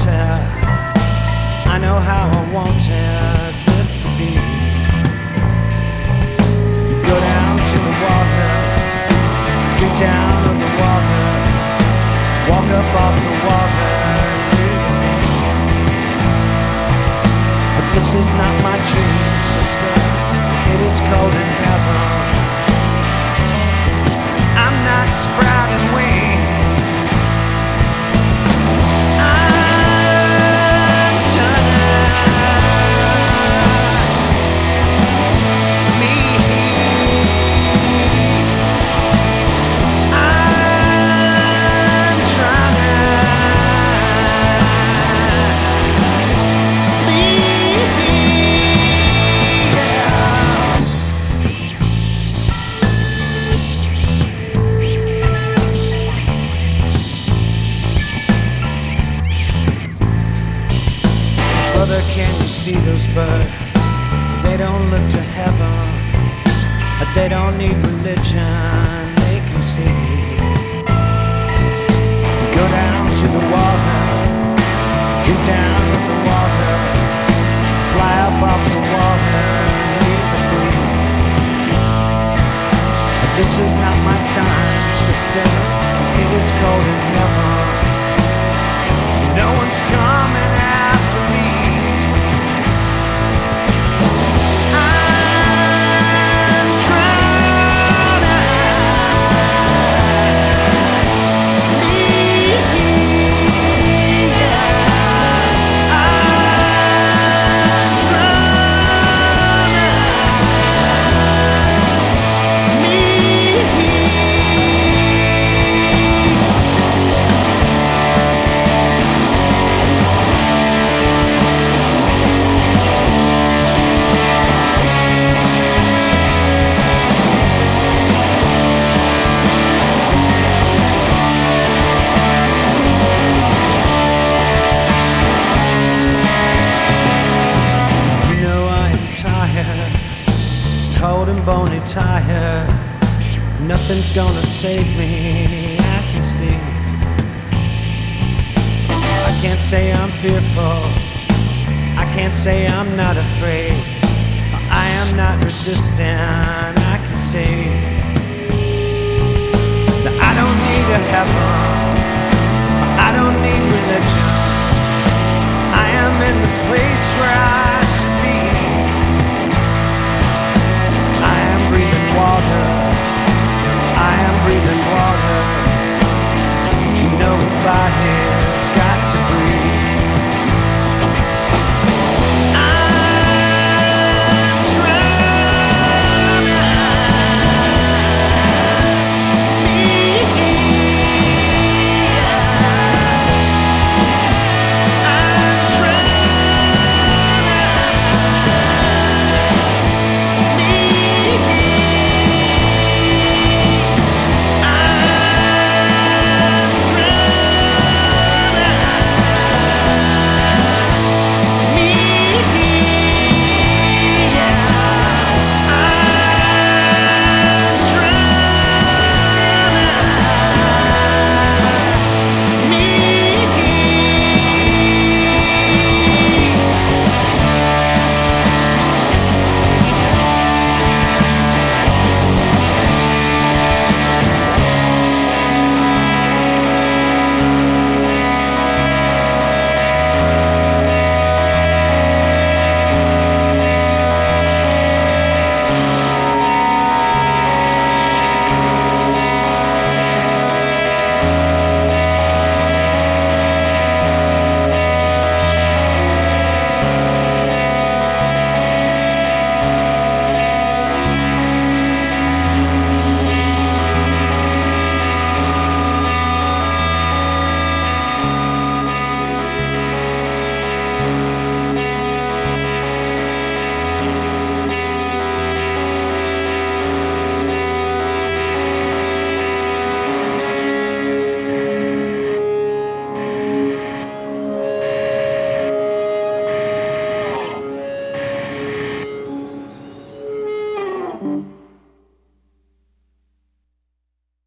wanted. I know how I wanted this to be. You go down to the water, drink down of the water, walk up off the water, leave me. But this is not my dream, sister. It is cold in heaven. I'm not sprouting wings. Brother, can you see those birds? They don't look to heaven. They don't need religion. They can see. You go down to the water, drink down of the water, fly up off the water, leave it be. But this is not my time, sister. It is cold in heaven. No one's coming after me. Cold and bony tired. Nothing's gonna save me, I can see. I can't say I'm fearful, I can't say I'm not afraid. I am not resistant, I can see that I don't need a heaven, I don't need religion.